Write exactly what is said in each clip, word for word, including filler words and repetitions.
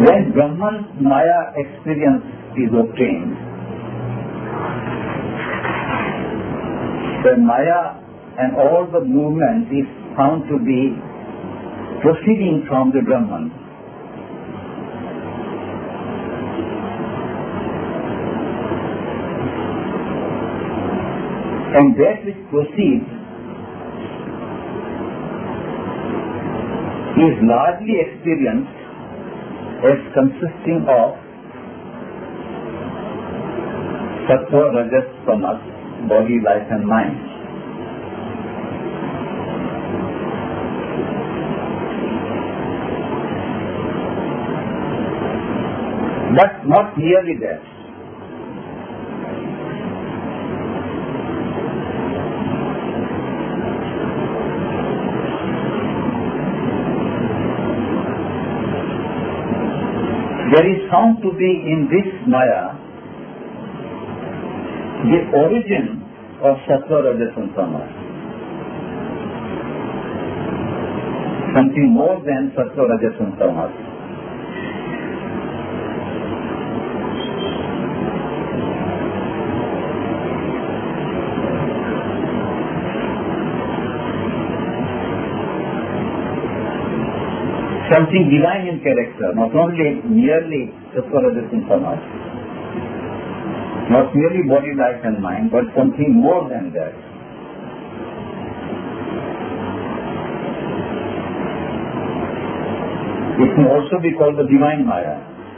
When Brahman Maya experience is obtained, the Maya and all the movement is found to be proceeding from the Brahman. And that which proceeds is largely experienced as consisting of sattva, rajas, tamas, body, life and mind. But not merely that. There is found to be in this Maya the origin of sattva, rajas and tamas. Something more than sattva, rajas and tamas. Something divine in character, not only merely sattva, rajas and tamas, not merely body, life and mind, but something more than that. It may also be called the divine Maya.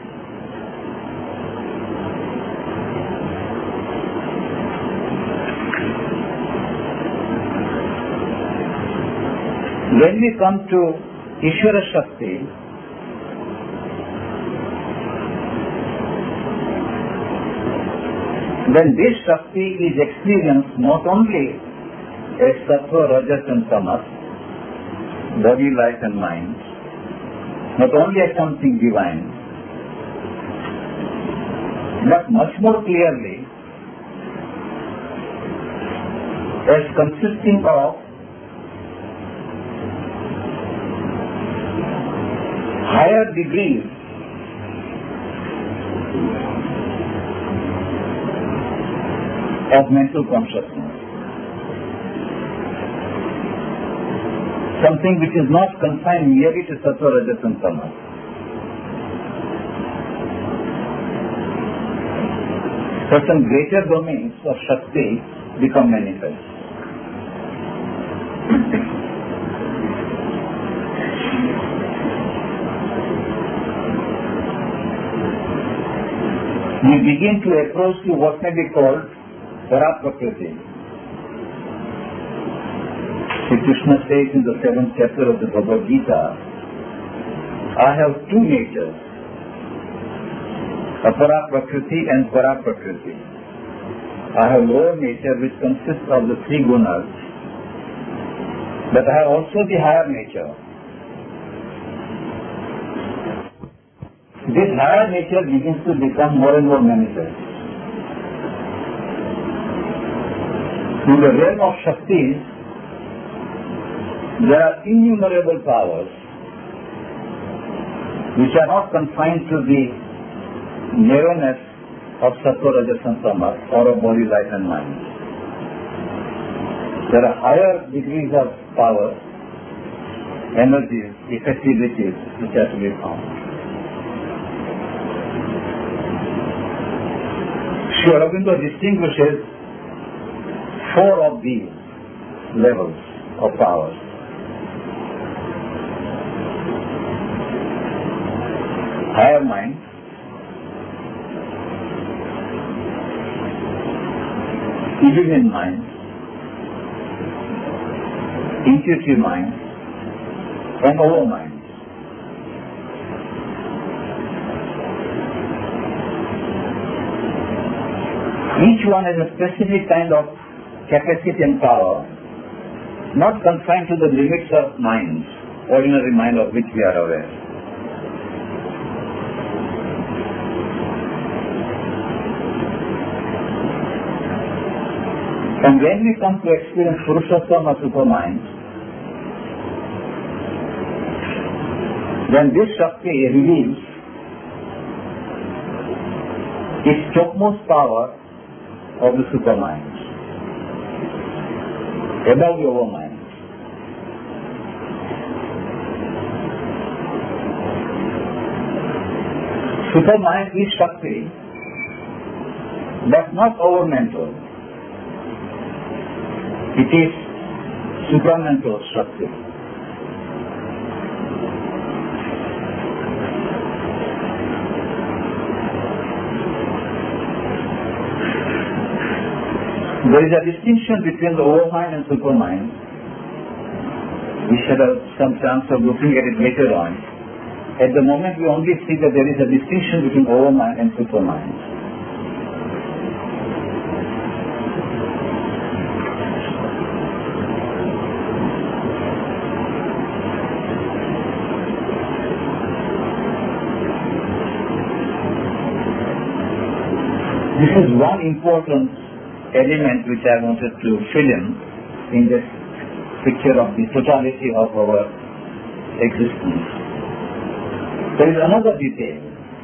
When we come to Ishvara Shakti, then this Shakti is experienced not only as sattva, rajas and tamas, body, life and mind, not only as something divine, but much more clearly as consisting of higher degrees of mental consciousness. Something which is not confined merely to sattva, rajas and tamas. Certain greater domains of Shakti become manifest. We begin to approach to what may be called Paraprakriti. Sri Krishna says in the seventh chapter of the Bhagavad Gita, I have two natures, Aparaprakriti and Paraprakriti. I have lower nature which consists of the three gunas, but I have also the higher nature. This higher nature begins to become more and more manifest. In the realm of Shaktis, there are innumerable powers which are not confined to the narrowness of sattva, rajas and tamas or of body, life and mind. There are higher degrees of power, energies, effectivities which are to be found. Sri Aurobindo distinguishes four of these levels of power. Higher mind, illumined mind, intuitive mind, and overmind. Each one has a specific kind of capacity and power, not confined to the limits of minds, ordinary mind of which we are aware. And when we come to experience Purushottama Supermind, then this Shakti reveals is topmost power of the supermind, above the overmind. Supermind is Shakti, but not overmental. It is supramental Shakti. There is a distinction between the overmind and supermind. We shall have some chance of looking at it later on. At the moment we only see that there is a distinction between overmind and supermind. This is one important element which I wanted to fill in in this picture of the totality of our existence. There is another detail.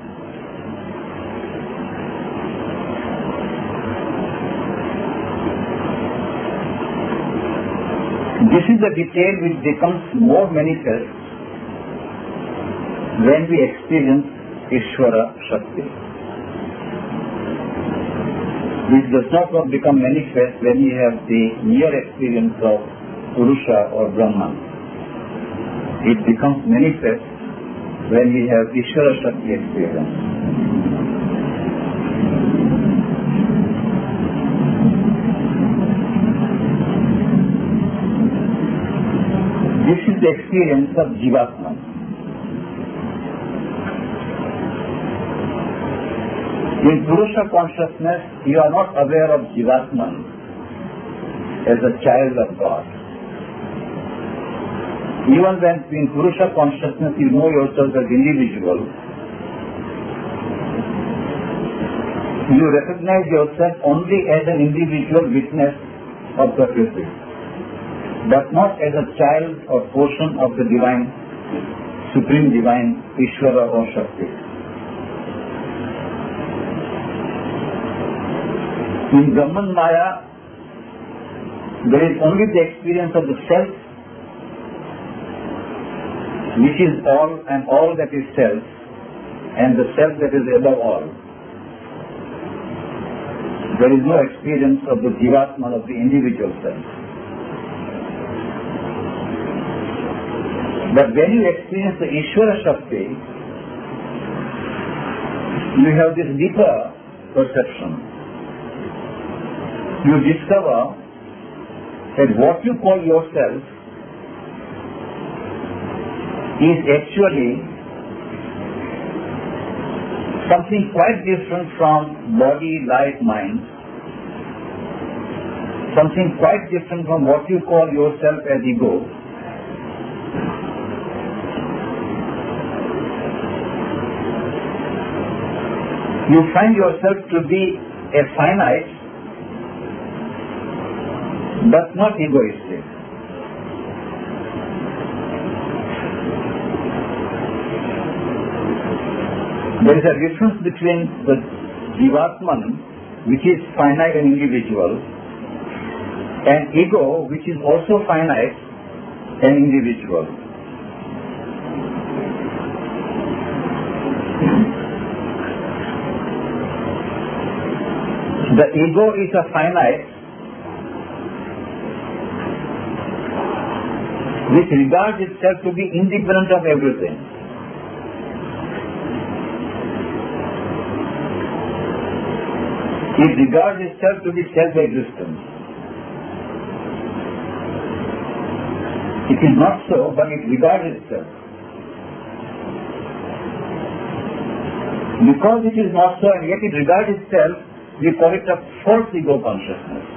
This is a detail which becomes more manifest when we experience Ishvara Shakti. This does not become manifest when we have the mere experience of Purusha or Brahman. It becomes manifest when we have Ishvara Shakti experience. This is the experience of Jivatman. In Purusha consciousness, you are not aware of Jivatman as a child of God. Even when in Purusha consciousness you know yourself as individual, you recognize yourself only as an individual witness of Prakriti, but not as a child or portion of the divine, supreme divine Ishvara or Shakti. In Brahman Maya, there is only the experience of the self, which is all and all that is self, and the self that is above all. There is no experience of the Jivatman, of the individual self. But when you experience the Ishvara Shakti, you have this deeper perception. You discover that what you call yourself is actually something quite different from body, life, mind. Something quite different from what you call yourself as ego. You find yourself to be a finite but not egoistic. There is a difference between the Jivatman, which is finite and individual, and ego, which is also finite and individual. The ego is a finite which regards itself to be independent of everything. It regards itself to be self-existent. It is not so, but it regards itself. Because it is not so and yet it regards itself, we call it a false ego consciousness.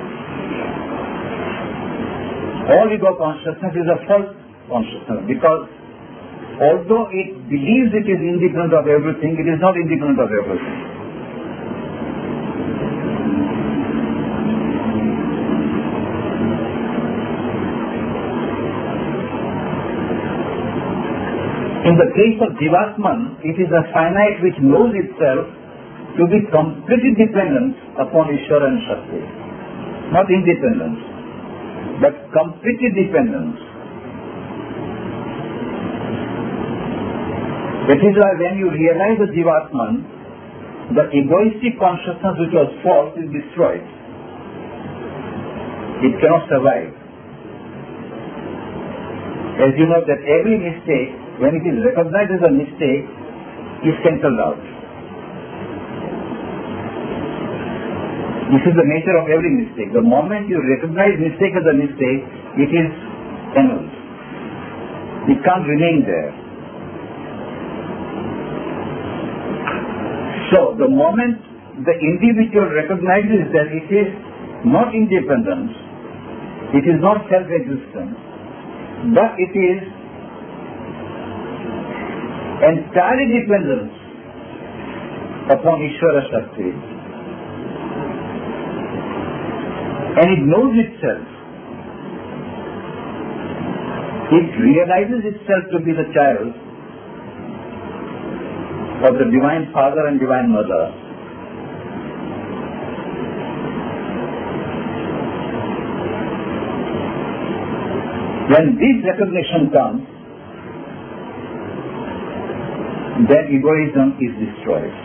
All ego consciousness is a false consciousness because although it believes it is independent of everything, it is not independent of everything. In the case of Jivatman, it is a finite which knows itself to be completely dependent upon Ishvara and Shakti. Not independence, but completely dependence. That is why when you realize the Jivatman, the egoistic consciousness which was false is destroyed. It cannot survive. As you know that every mistake, when it is recognized as a mistake, is cancelled out. This is the nature of every mistake. The moment you recognize mistake as a mistake, it is annulled. It can't remain there. So, the moment the individual recognizes that it is not independence, it is not self-existence, but it is entirely dependence upon Ishvara Shakti, and it knows itself, it realizes itself to be the child of the Divine Father and Divine Mother. When this recognition comes, then egoism is destroyed.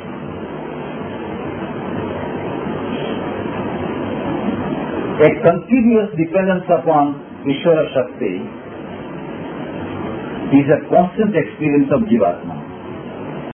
A continuous dependence upon Ishvara Shakti is a constant experience of Jivatma.